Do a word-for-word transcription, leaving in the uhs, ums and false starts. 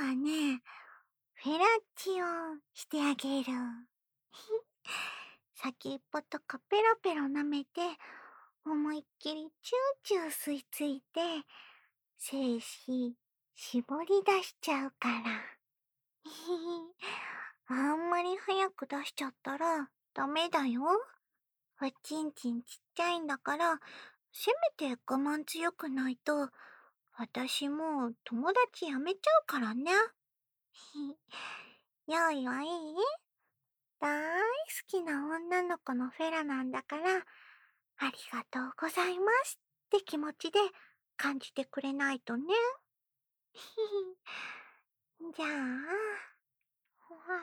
はね、フェラチオしてあげる。先っぽとかペロペロ舐めて、思いっきりチューチュー吸い付いて、精子絞り出しちゃうから。あんまり早く出しちゃったらダメだよ。おちんちんちっちゃいんだから、せめて我慢強くないと、私もう友達やめちゃうからね。用意はいい？大好きな女の子のフェラなんだから、ありがとうございますって気持ちで感じてくれないとね。じゃあ、わ